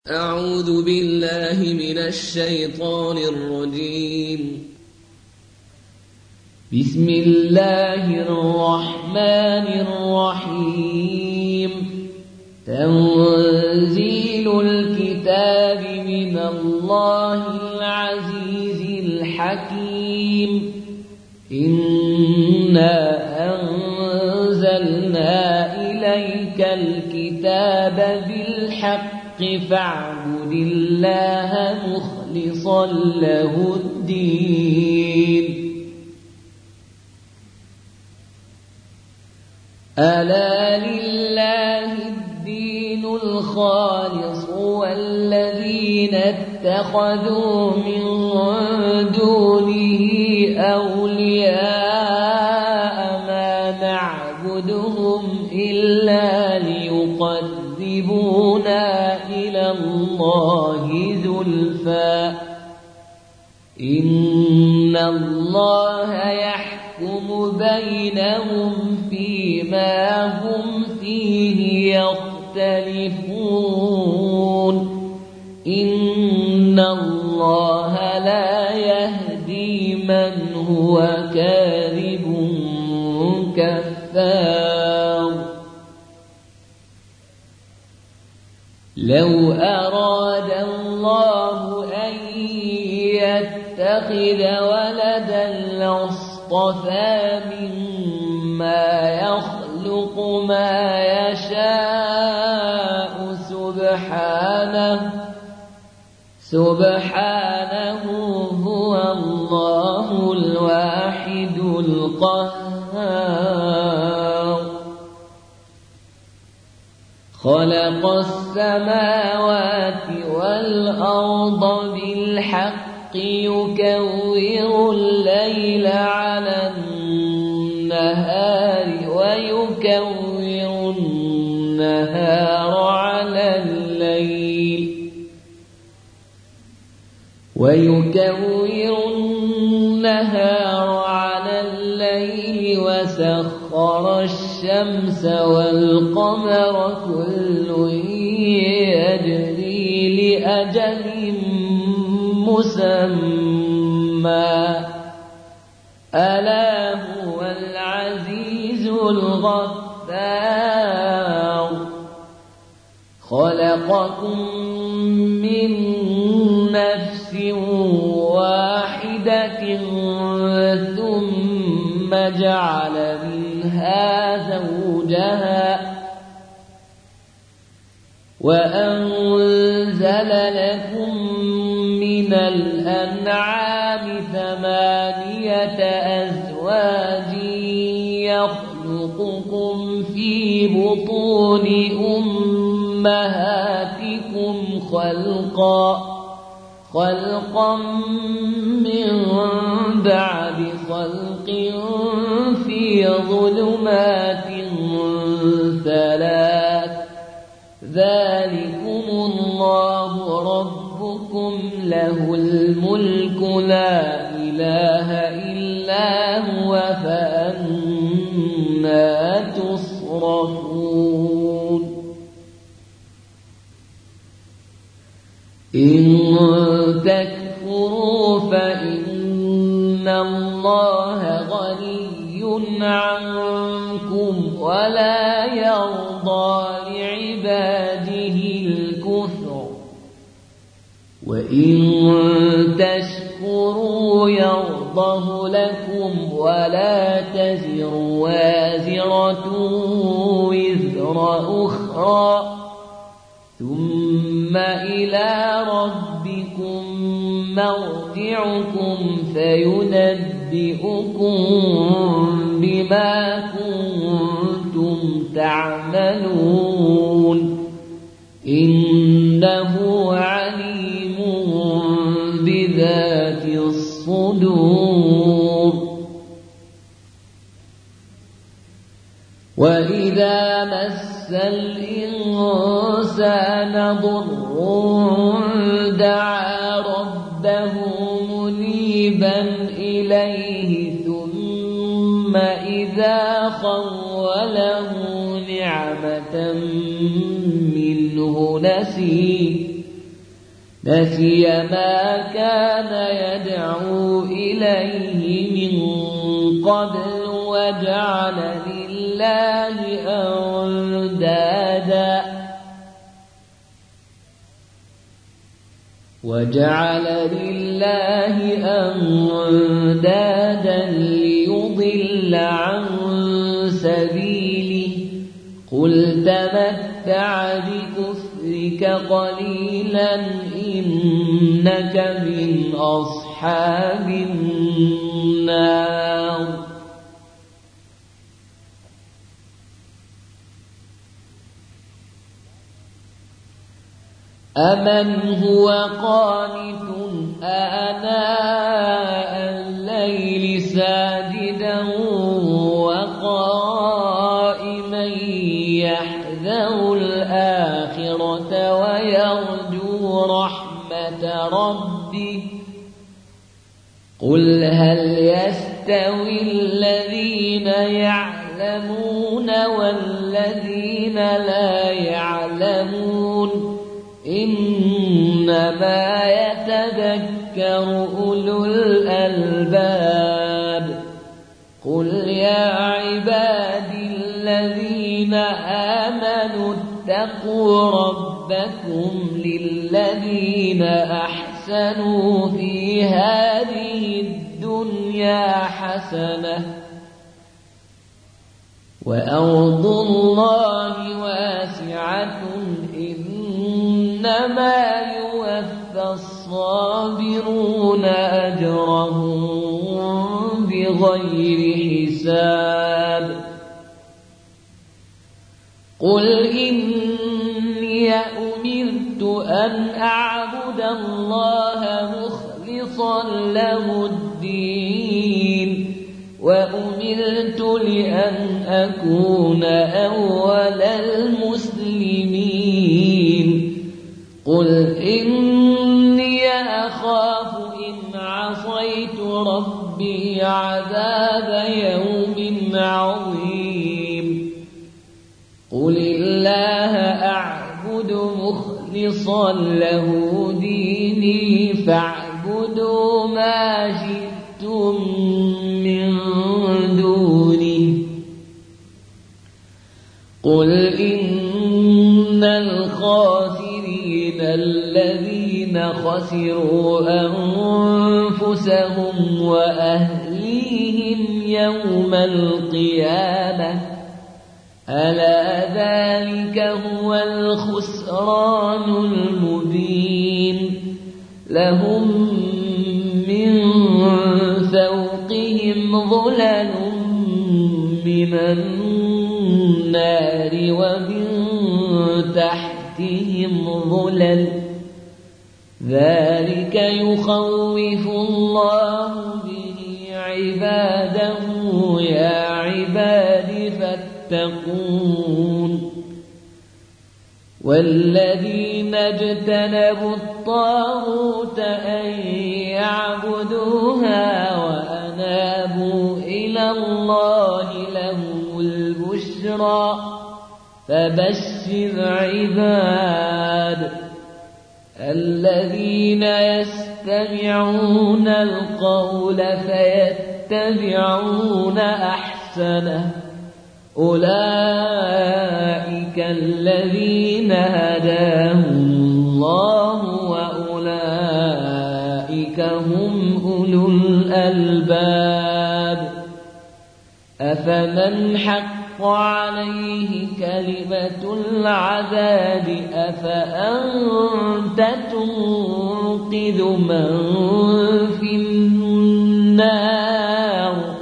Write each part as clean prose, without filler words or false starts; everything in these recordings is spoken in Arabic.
أعوذ بالله من الشيطان الرجيم. بسم الله الرحمن الرحيم. تنزيل الكتاب من الله العزيز الحكيم. إنا أنزلنا إليك الكتاب بالحق فاعبد الله مخلصا له الدين. ألا لله الدين الخالص والذين اتخذوا من دونه أولياء ما نعبدهم إلا ليقربونا إلى الله زلفى إن الله يحكم بينهم فيما هم فيه يختلفون. إن الله لا يهدي من هو كاذب كفار. لو أراد الله أن يتخذ ولدا لاصطفى مما يخلق ما يشاء سبحانه هو الله الواحد القهار. خلق السماوات والأرض بالحق يكور الليل على النهار ويكور النهار على الليل وسخر الشمس والقمر كل يجري لأجل مسمى ألا هو العزيز الغفار. خلقكم من نفس واحدة ثم جعل منها زوجها وأنزل لكم من الأنعام 8 أزواج يخلقكم في بطون أمهاتكم خلقا من بعد خلق في ظلمات 3 ذلكم الله ربكم له الملك لا إله إلا هو فأنى تصرفون. إن تكفروا فإن الله غني عنكم ولا يرضى لعباده الكفر وإن تشكروا يرضه لكم ولا تزر وازرة وزر أخرى ثم إلى ربكم مرجعكم فينبئكم بما كنتم تعملون. إنه عليم بذات الصدور. وإذا مس الإنسان ضر دعا ربه منيبا إليه ثم إذا خوله نعمة منه نسي ما كان يدعو إليه من قبل وجعل لله أندادا ليضل عن سبيله قل تمتع بكفرك قليلا إنك من أصحاب النار أمن هو قانت آناء الليل ساجدا وقائما يحذر الآخرة ويرجو رحمة ربه قل هل يستوي الذين يعلمون والذين لا يعلمون إنما يتذكر أولو الألباب قل يا عبادي الذين آمنوا اتقوا ربكم للذين أحسنوا في هذه الدنيا حسنة وأرض الله واسعة إنما يوفى الصابرون أجرهم بغير حساب قل إني أمرت أن أعبد الله مخلصا له الدين وأمرت لأن أكون أول المسلمين قل إني أخاف إن عصيت ربي عذاب يوم عظيم قل الله أعبد مخلصا له ديني فاعبدوا ما شئتم من دونه قل إن الخاسرين الذين خسروا أنفسهم وأهليهم يوم القيامة ألا ذلك هو الخسران المبين لهم من فوقهم ظلل من النار ومن تحتهم ظلل ذلك يخوف الله به عباده يا عباد فاتقون والذين اجتنبوا الطاغوت أن يعبدوها وأنابوا إلى الله لهم البشرى فبشر عباد الذين يستمعون القول فيتبعون أحسنه أولئك الذين هداهم الله وأولئك هم أولو الألباب أفمن حق عليه كلمة العذاب أفأنت تنقذ من في النار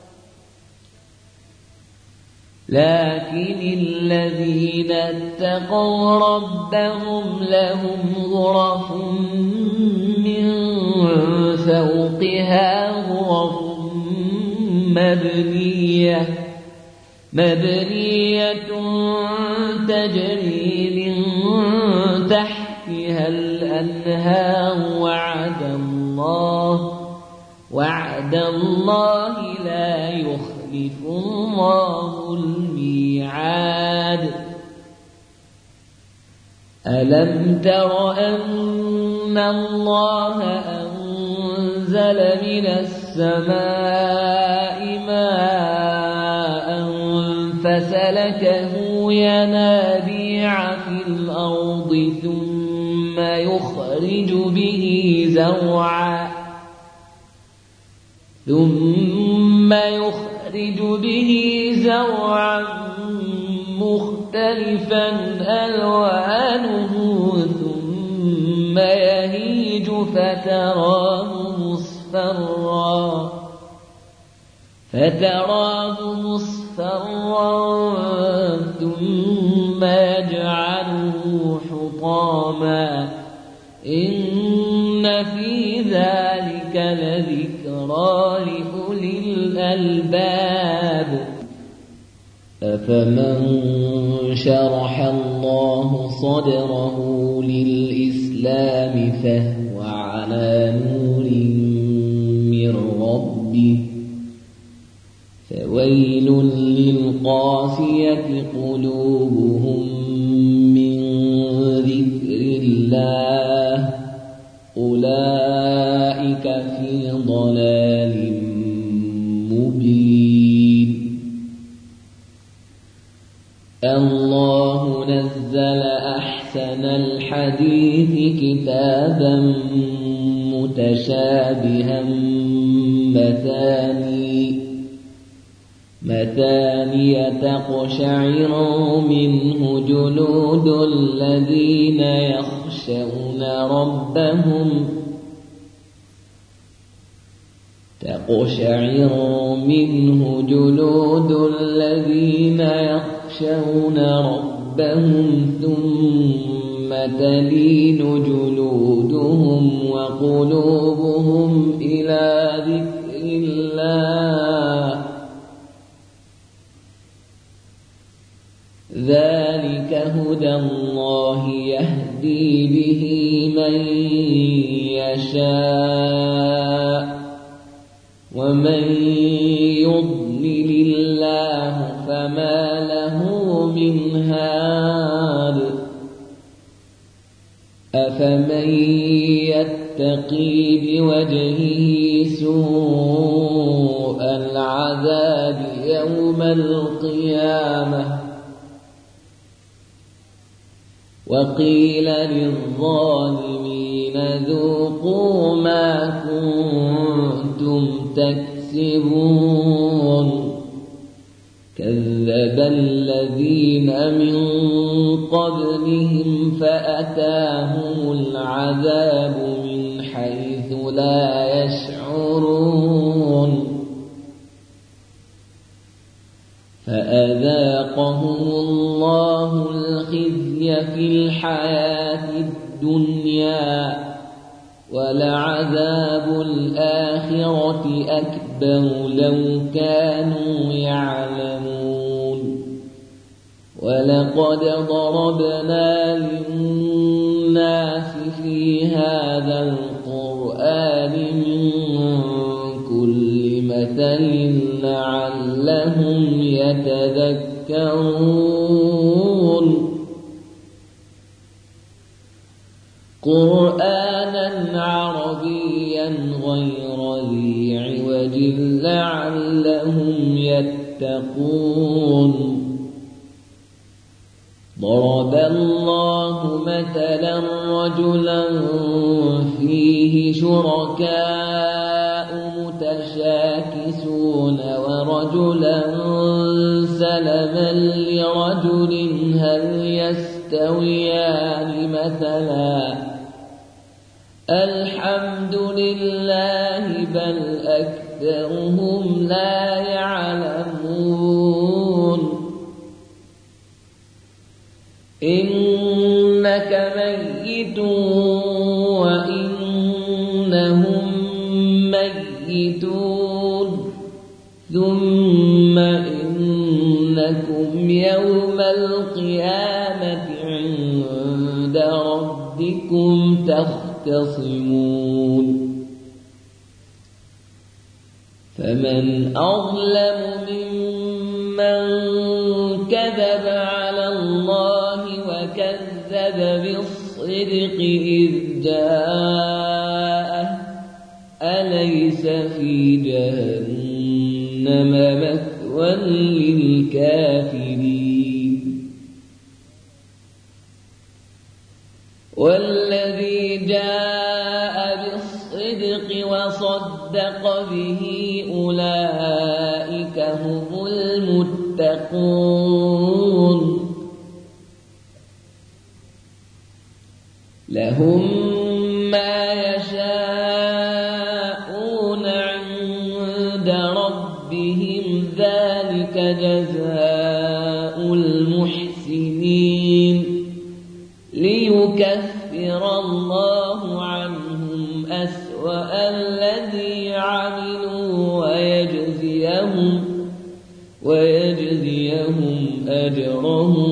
لكن الذين اتقوا ربهم لهم غرف من فوقها غرف مبنية تجري من تحتها الأنهار وعد الله لا يخلف الله الميعاد ألم تر أن الله أنزل من السماء ماء فسلكه ينابيع في الأرض ثم يخرج به زرعا مختلفا ألوانه ثم يهيج فتراه مصفرا ثم يجعله حطاما إن في ذلك لذكرى لأولي الألباب أفمن شرح الله صدره للإسلام فهو على نور من ربه فويل للقاسية قلوبهم من ذكر الله أولئك في ضلال مبين الله نزل أحسن الحديث كتابا متشابها مثاني تقشعر منه جلود الذين يخشون ربهم ثم تلين جلودهم وقلوبهم إلى ذكر الله ذلك هدى الله يهدي به من يشاء ومن يضلل الله فما له من هاد أفمن يتقي بوجهه سوء العذاب يوم القيامة وقيل للظالمين ذوقوا ما كنتم تكسبون كذب الذين من قبلهم فأتاهم العذاب من حيث لا يشعرون فأذاقهم الله الخزي في الحياة الدنيا ولعذاب الآخرة أكبر لو كانوا يعلمون ولقد ضربنا للناس في هذا القرآن من كل مثل لعلهم يتذكرون قرآنا عربيا غير ذي عوج لعلهم يتقون ضرب الله مثلا رجلا فيه شركاء متشاكسون ورجلا سلما لرجل هل يستويان مثلا الحمد لله بل أكثرهم لا يعلمون إنك ميت وإنهم ميتون ثم إنكم يوم القيامة عند ربكم تختصمون فمن أظلم ممن كذب على الله وكذب إذ جاءه أليس في جهنم مثوى للكافرين والذي جاء بالصدق وصدق به أولئك هم المتقون لهم ما يشاءون عند ربهم ذلك جزاء المحسنين ليكفر الله عنهم أسوأ الذي عملوا ويجزيهم أجرهم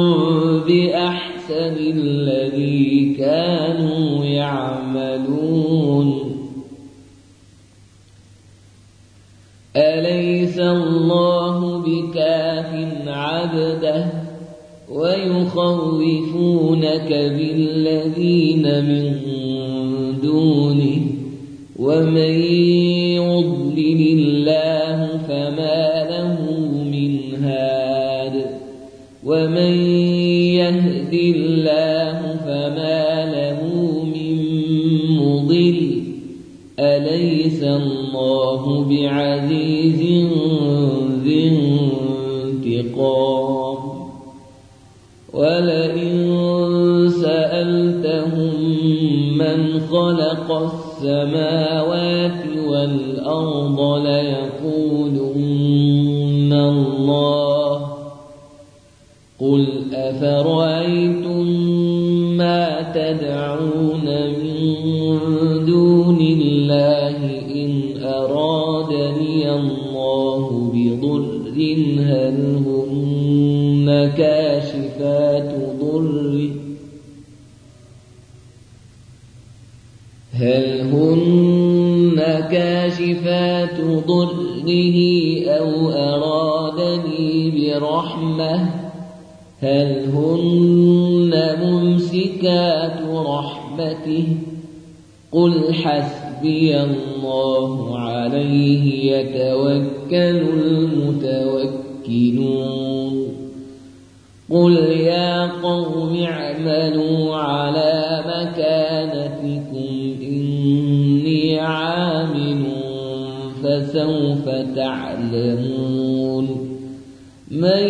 بأحسن الذي كانوا يعملون أليس الله بكاف عبده ويخوفونك بالذين من دونه ومن يضلل الله فما له من هاد ومن يهد الله فما له من مضل أليس الله بعزيز ذي انتقام ولئن سألتهم من خلق السماوات والأرض ليقولن الله قل أفرأيتم ما تدعون من دون الله إن أرادني الله بضر هل هن كاشفات ضره أو أرادني برحمة هل هن ممسكات رحمته قل حسبي الله عليه يتوكل المتوكلون قل يا قوم اعملوا على مكانتكم إني عامل فسوف تعلمون من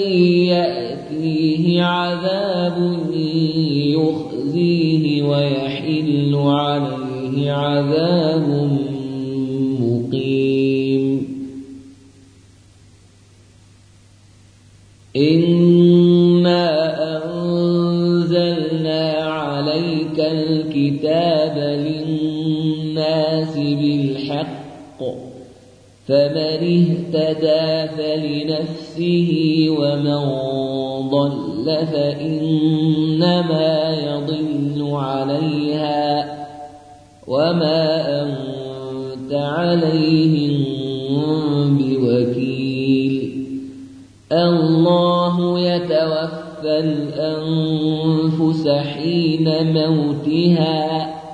يأتيه عذاب يخزيه ويحل عليه عذاب مقيم إنا أنزلنا عليك الكتاب للناس بالحق فمن اهتدى فلنفسه ومن ضل فإنما يضل عليها وما أنت عليهم بوكيل الله يتوفى الأنفس حين موتها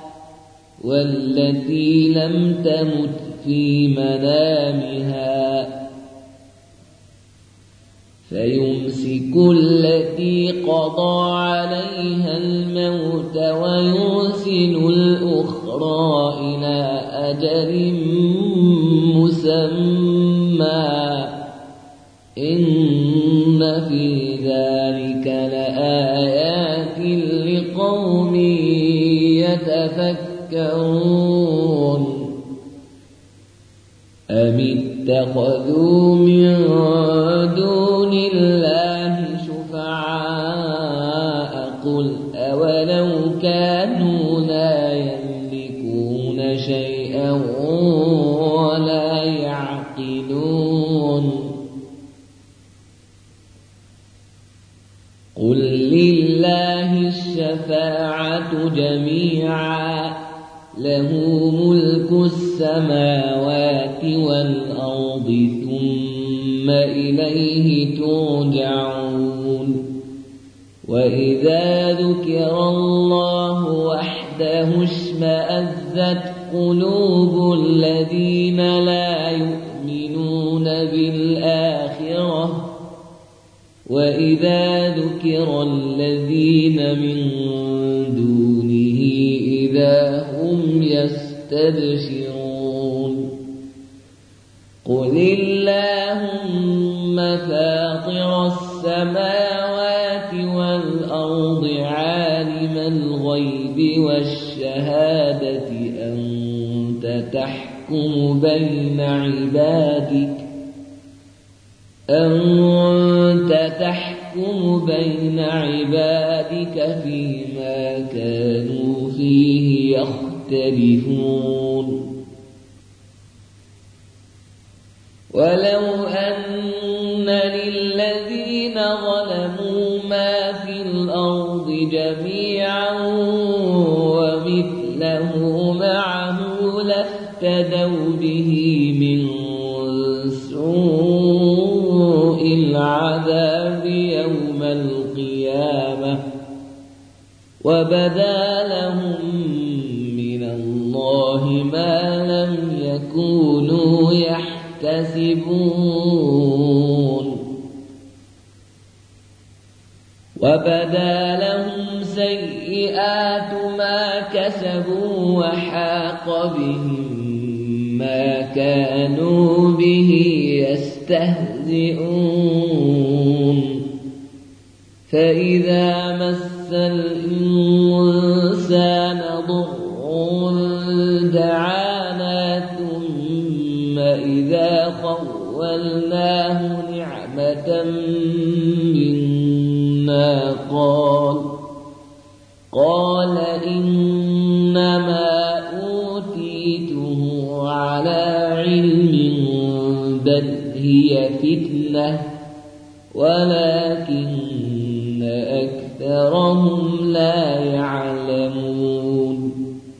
والتي لم تمت في منامها فيمسك التي قضى عليها الموت ويرسل الأخرى إلى أجل مسمى إن في ذلك لآيات لقوم يتفكرون أم اتخذوا من دون الله شفعاء قل أولو كانوا لا يملكون شيئا ولا يعقلون قل لله الشفاعة جميعا له ملك السماوات والأرض ثم إليه ترجعون وإذا ذكر الله وحده اشمأزت قلوب الذين لا يؤمنون بالآخرة وإذا ذكر الذين من دونه إذا هم يستبشرون قل اللهم فاطر السماوات والأرض عالم الغيب والشهادة أنت تحكم بين عبادك فيما كانوا فيه يختلفون ولو أن للذين ظلموا ما في الأرض جميعا ومثله معه لافتدوا به من سوء العذاب يوم القيامة وبدا لهم من الله ما لم يكونوا يحتسبون وبدا لهم سيئات ما كسبوا وحاق بهم ما كانوا به يستهزئون فإذا مس الإنسان ضر دعانا ثم إذا خولناه نعمة منا قال إنما أوتيته على علم بل هي فتنة ولكن أكثرهم لا يعلمون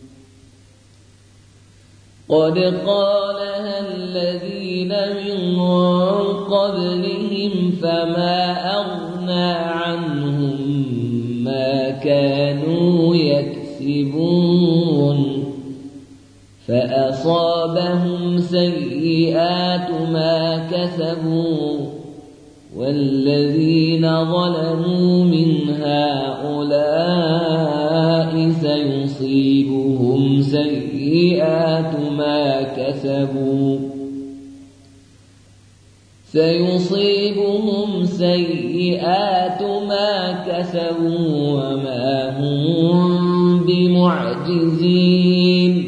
قد قالها الذين من قبلهم فما أغنى عنهم ما كانوا يكسبون فأصابهم سيئات ما كسبوا والذين ظلموا من هؤلاء سيصيبهم سيئات ما كسبوا وما هم بمعجزين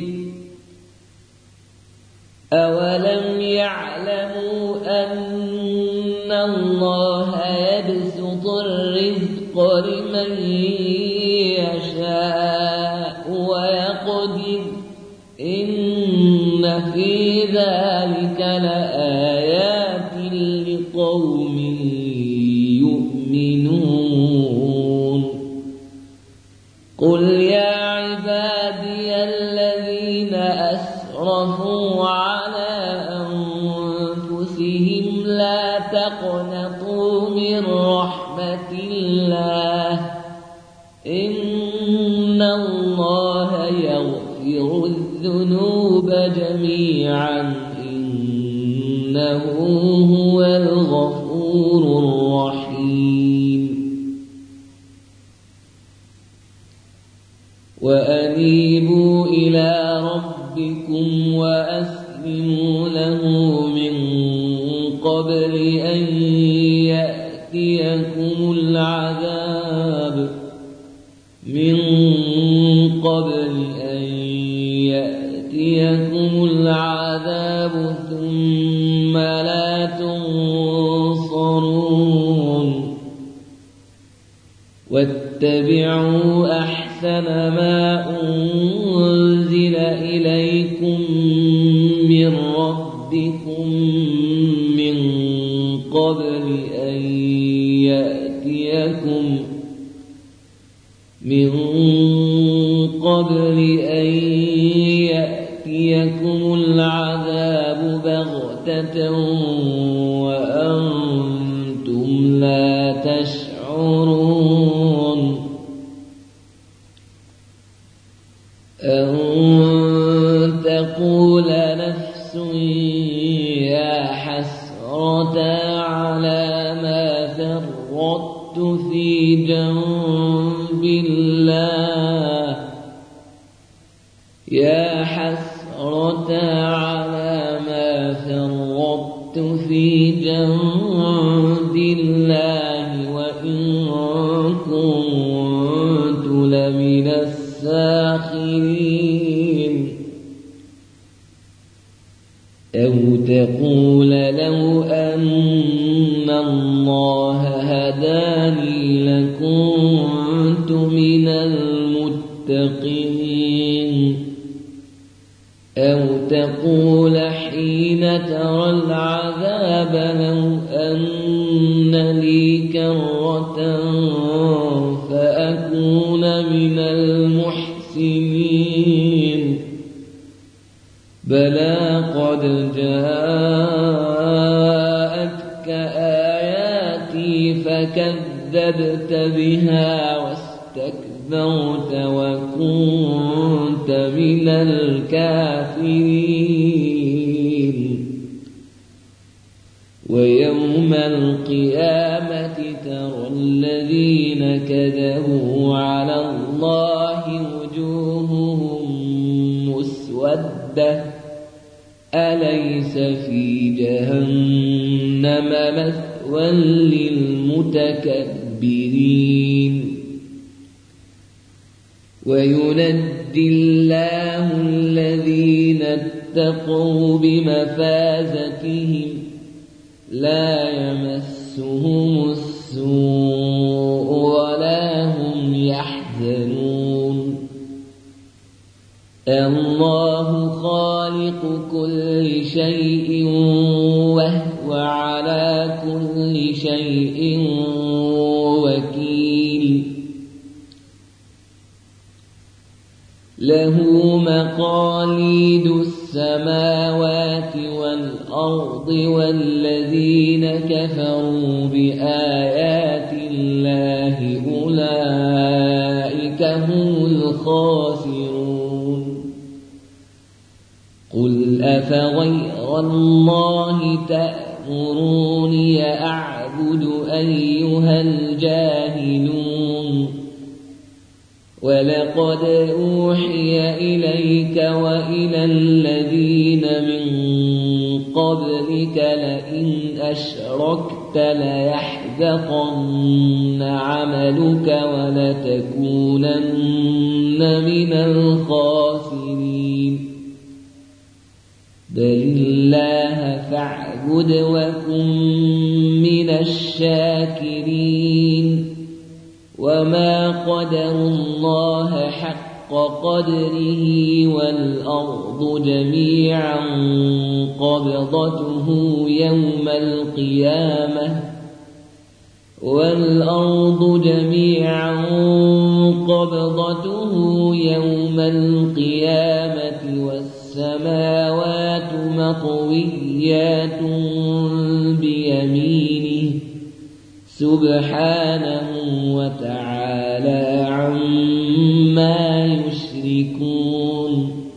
أولم يعلموا أن الله يبسط الرزق لمن يشاء ويقدر إن في ذلك لآيات لقوم يؤمنون قل يا عبادي الذين أسرفوا على أنفسهم لا تقنطوا من رحمة الله إن الله يغفر الذنوب جميعا إنه هو الغفور الرحيم وأنيبوا إلى ربكم وأسلموا له من قبل أن يأتيكم العذاب ثم لا تنصرون واتبعوا أحسن ما أنزل إليكم من ربكم من قبل أن يأتيكم العذاب بغتة وأنتم لا تشعرون أن تقول نفس يا حسرة على ما فرطت في جنب الله يا حسرة على ما فرطت في جنب الله وإن كنت لمن الساخرين أو تقول لو أن الله هداني لكنت من المتقين أو تقول حين ترى العذاب لو أن لي كرة فأكون من المحسنين بلى قد جاءتك آياتي فكذبت بها واستكبرت وكنت من الكافرين ويوم القيامة ترى الذين كذبوا على الله وجوههم مسودة أليس في جهنم مثوى للمتكبرين وينجي الله الذين اتقوا بمفازتهم لا يمسهم السوء ولا هم يحزنون الله خالق كل شيء وهو على كل شيء وكيل له مقاليد السماوات والأرض والذين كفروا بآيات الله أولئك هم الخاسرون قل أفغير الله تأمروني أعبد أيها الجاهلون ولقد أوحي إليك وإلى الذين من قبلك لئن أشركت ليحبطن عملك ولتكونن من الخاسرين بل الله فاعبد وكن من الشاكرين وما قدروا الله حق قدره والأرض جميعا قبضته يوم القيامة والسماوات مطويات بيمينه سبحانه وتعالى عما يشركون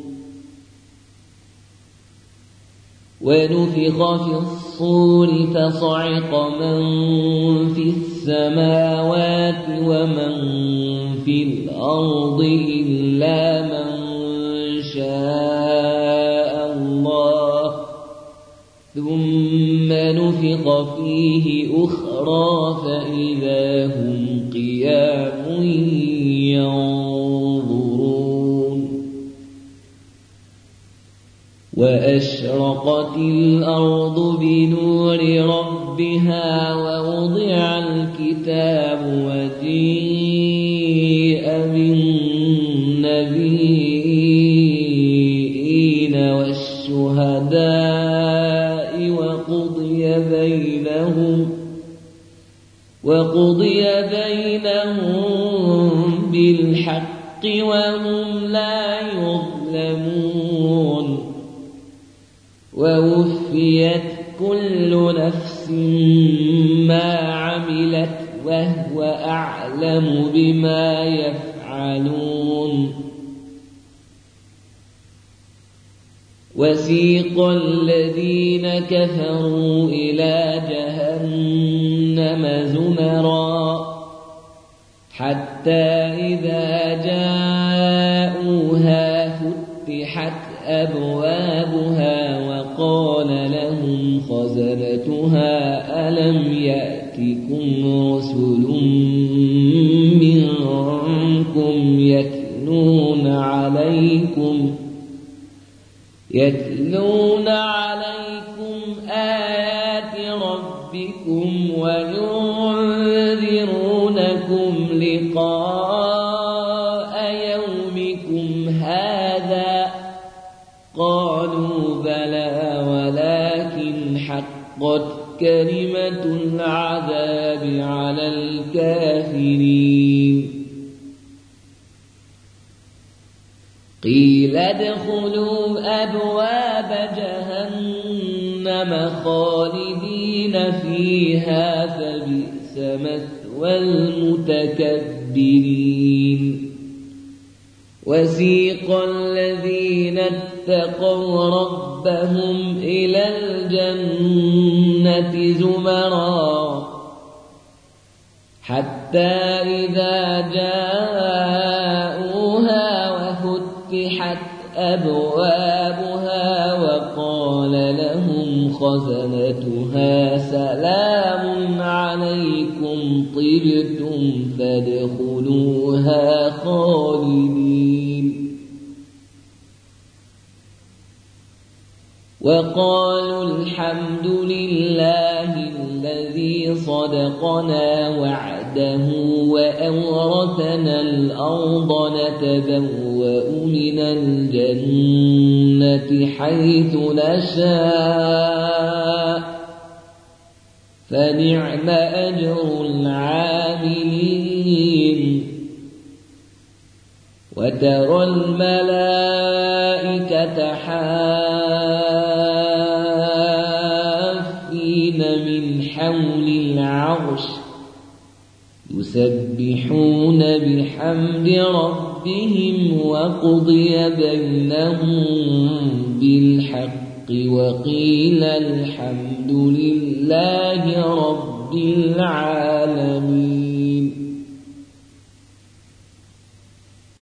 ونفخ في الصور فصعق من في السماوات ومن في الأرض إلا من شاء الله ثم نفخ فيه أخرى فإذا هم قيام ينظرون وأشرقت الأرض بنور ربها ووضع الكتاب وجيء بالنبيين والشهداء وقضي بينهم بالحق وهم لا يظلمون ووفيت كل نفس ما عملت وهو أعلم بما يفعلون وسيق الذين كفروا إلى جهنم زمرا حتى إذا جاءوها فتحت أبوابها وقال لهم خزنتها ألم يأتكم رسل منكم يتلون عليكم آيات ربكم وينذرونكم لقاء يومكم هذا قالوا بلى ولكن حقت كلمة العذاب على الكافرين قيل ادخلوا أبواب جهنم خالدين فيها فبئس مثوى المتكبرين وسيق الذين اتقوا ربهم إلى الجنة زمرا حتى إذا جاءوها وفتحت أبوابها وقال لهم خزنتها سلام عليكم طبتم فادخلوها خالدين وقالوا الحمد لله الذي صدقنا وعده وأورثنا الأرض نتبوأ من الجنة حيث نشاء فنعم أجر العاملين وترى الملائكة حافين من حول العرش يسبحون بحمد ربهم وقضي بينهم بالحق وقيل الحمد لله رب العالمين